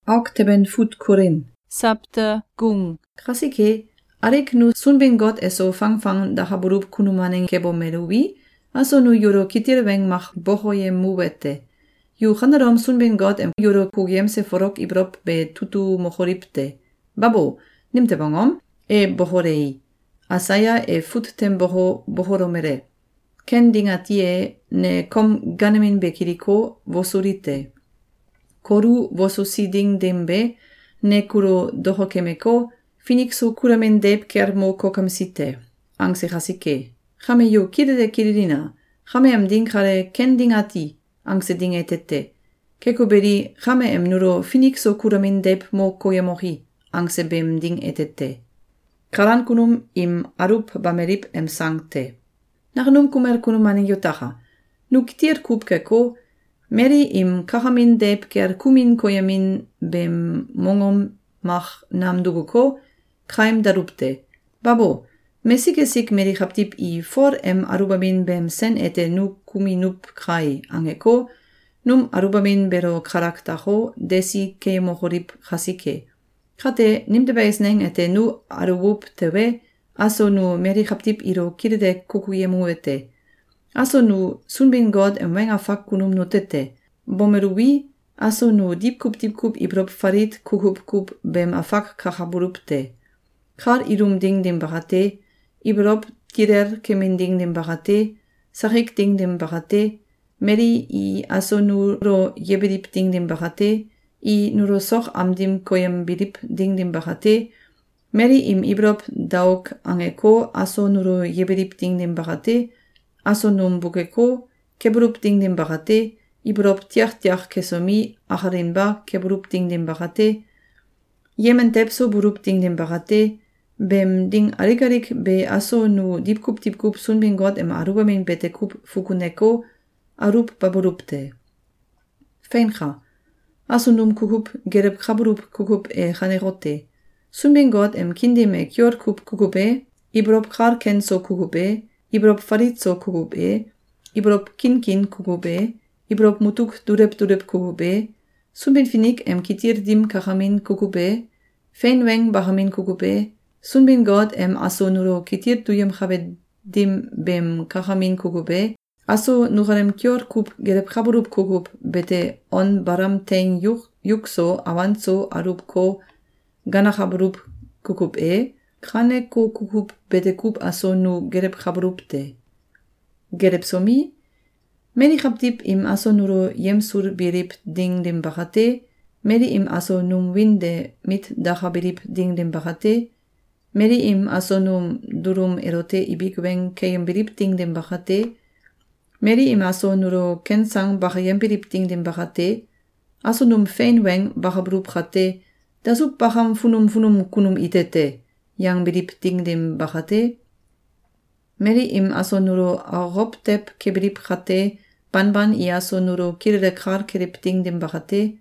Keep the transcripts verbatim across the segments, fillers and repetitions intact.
Auk teben fut kurin. Sabte gung. Krasike, arek nu sunben got eso fang fang da haburup kunumanen kebo merubi, aso nu yoro kitir weng mach bohoye muwete. Yu hanarom sunben got em yoro kugiem se forok ibrop be tutu mohoripte. Babo, nimte bangom, e bohorei. Asaya e futten boho bohoromere. Ken dingatie ne kom ganemin bekiriko vosurite. Koru vosusiding dembe, ne kuro dohokemeko, Finixo kuramen deb kermo kokamsite. Angse hasike. Hame yu kiride kiririna. Hame em ding hare ken dingati. Angse dingetete. Kekuberi hame em nuro Finixo kuramen deb mo koyamohi. Angse bem ding etete. Karankunum im arup bamerip em sangte. Nachnum kumer kunumanen yotaha. Nuktir kubkeko, meri im kahamin deb ker kumin koyamin bem mongom mach namduguko, Kraim darupte. Babo, mesigesik meri haptip I for em arubamin bem sen ete nu kuminup krai angeko, num arubamin bero karaktaho desi ke mohorip hasike. Kate nimte beisneng ete nu arubup tewe, aso nu meri haptip iro kirde kukuyemuete. Aso nu sunbin god em wenga fak kunum notete. Bomerubi, aso nu dipkup dipkup ibrop farit kukup kup bem afak kahaburupte. Kar irum ding dem bahate, ibrop tirer kemin ding dem bahate, sahik ding dem bahate, meri I aso nuro yebirip ding dem bahate, I nuro soch amdim koyem birip ding dem bahate, meri im ibrop dauk angeko aso nuro yebirip ding dem bahate, aso num bukeko, kebrup ding dem bahate, ibrop tiach tiach kesomi, aharinba kebrup ding dem bahate, yemen tepso burup ding dem bahate, bem ding arikarik be aso nu dipkup dipkup sunbin god em arubamin betekup fukuneko, arup baburupte. Feincha, aso num kukup gereb kaburup kukup e chanerote. Sunbin god em kindim e kyor kup kukupe, ibrop kar kenso kukupe, ibrop faritso kukupe, ibrop kinkin kukupe, ibrop mutuk durep durep kukupe, sunbin finik em kitir dim kachamin kukupe, feinweng bahamin kukupe, sunbin god em aso nuro kitir duyem chabed dim bem kachamin kukupe, aso nuharem kyor kup gereb chaburup kukup bete on baram tein yuk yukso avanzo arup ko gana chaburup kukup e, kane ko kukup bete kup aso nu gereb chaburupte. Gereb somi, meri chabtip im aso nuro yemsur birip ding dem bahate, meri im aso num winde mit dacha birip ding dem bahate, meri im aso num durum erote ibigweng keyem birip ding dem bahate, meri im aso nuro kensang bahayem birip ding dem bahate, aso num feinweng bahabrup chate, dasup baham funum funum kunum itete, yang birip ding dem bahate, meri im aso nuro aroptep kebirip chate, banban I aso nuro kirre kar kerip ding dem bahate,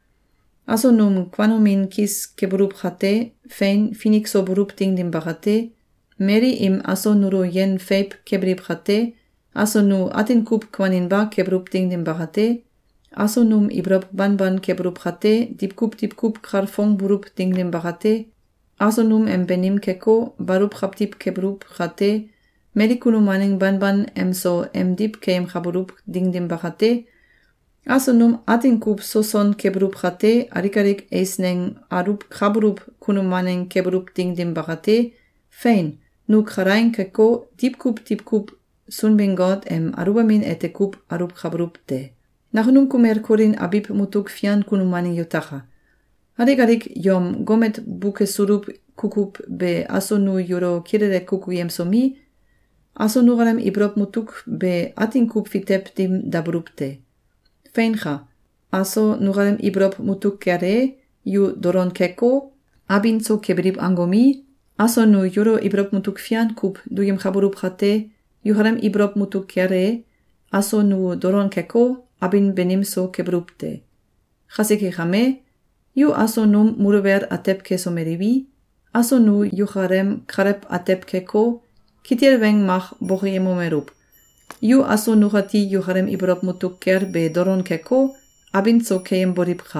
aso num quanomin kis keburup chate, fein finixo burup ding dem bahate, meri im aso nuro yen feip kebrip chate, aso nu atin kup quaninba kebrup ding dem bahate, aso num ibrop banban kebrup chate, dipkup dipkup karfong burup ding dem bahate, aso num em benim keko, barup chaptip kebrup chate, meri kunumaning banban em so em dip keem chaburup ding dem bahate, aso num atin kup soson kebrup chate, arikarik eisneng arup chaburup kunumaning kebrup ding dem bahate, fein, nu charain keko, dipkup dipkup sunbin god em arubamin ete kup arup chaburupte. Nachnum kumer korin abib mutuk fian kunumaning yotaha. Arikarik yom gomet buke surup kukup be aso nu yoro kirere kukuyem somi, aso nugarem ibrop mutuk be atin kup fitep dim dabrupte. Feincha, aso nugarem ibrop mutuk kere, yu doron keko, abinzo kebrip angomi, aso nu yoro ibrop mutuk fian kup duyem chaburup chate, yuharem ibrop mutuk kere, aso nu doron keko, abin benimso kebrupte. Chasike chame, yu aso num muruver atep keso merivi, aso nu yuharem karep atep keko, kitir weng mach bohiemo merup. Yu aso nuhati yuharem ibrop mutuk ker be doron keko, abin so keem boripcha.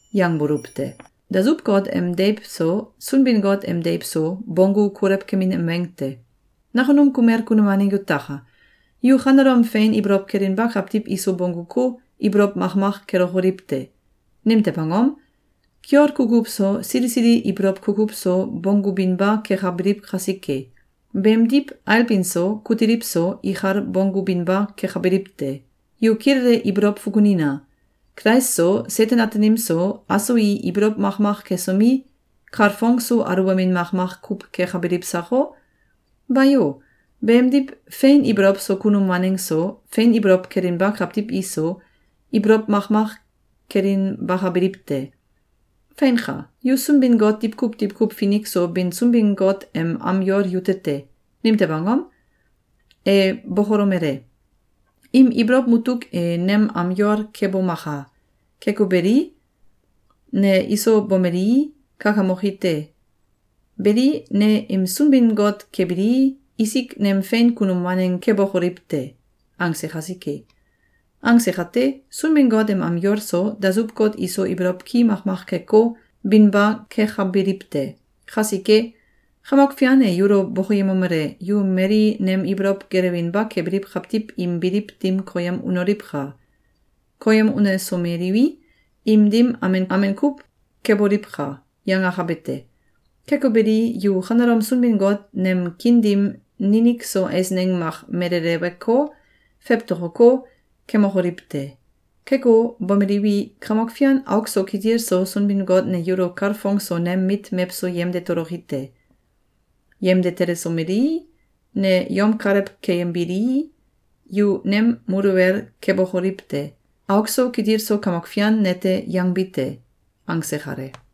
yang borupte. Da sub God em deep so, sun bin God em deep so, bongu kurep kemin em wengte. Nachonum kumer kunumaning yutacha. Yu chanarom fein ibrop kerin bak haptip iso bongu ko, ibrop machmach kerochoripte. Nimte pangom, kior kukupso, siri siri ibrop kukupso, bongu binba kechabrip chasike. Bem dip alpinso, kutiripso, ichar bongu binba kechabripte. Yu kirre ibrop fukunina. Kraiso, setenatenimso, asoi ibrop machmach kesomi, karfongso aruamin machmach kup kechabripsacho. Bayo, bem dip fein ibrop so kunum maningso, fein ibrop kerin bak haptip iso, ibrop machmach kerin bachabripte. Feincha, yu sun bin Gott dip kup dip kup finixo bin sun bin Gott em amyor jutete. Nimte bangom? E bohoromere. Im ibrop mutuk e nem amyor kebo macha. Keko beri? Ne iso bomeri kakamochite. Beri ne im sun bin Gott kebiri isik nem fein kunumanen kebochoripte. Angse chasike. Angse chate, sun bin God em amyor so, da sub God iso ibrop ki machmach keko, bin ba kechabiripte. Chasike, chamok fiane yuro bochoyemomere, yu meri nem ibrop gerevin ba kebrip chaptip im birip dim koyam unoripcha. Koyam une someriwi, im dim amen amen kup keboripcha, yang achabete. Keko beri yu chanarom sun bin God nem kindim ninik so esneng mach merereweko, feptochoko, kemochoripte. Keko bomeriwi kramokfian aukso kidir so sun bin God ne yuro karfong so nem mit mepso yemde torochite. Yemde teresomeri, ne yom karep keyembiri, yu nem muruver kebochoripte. Aukso kidir so kamokfian nete yangbite. Angsechare.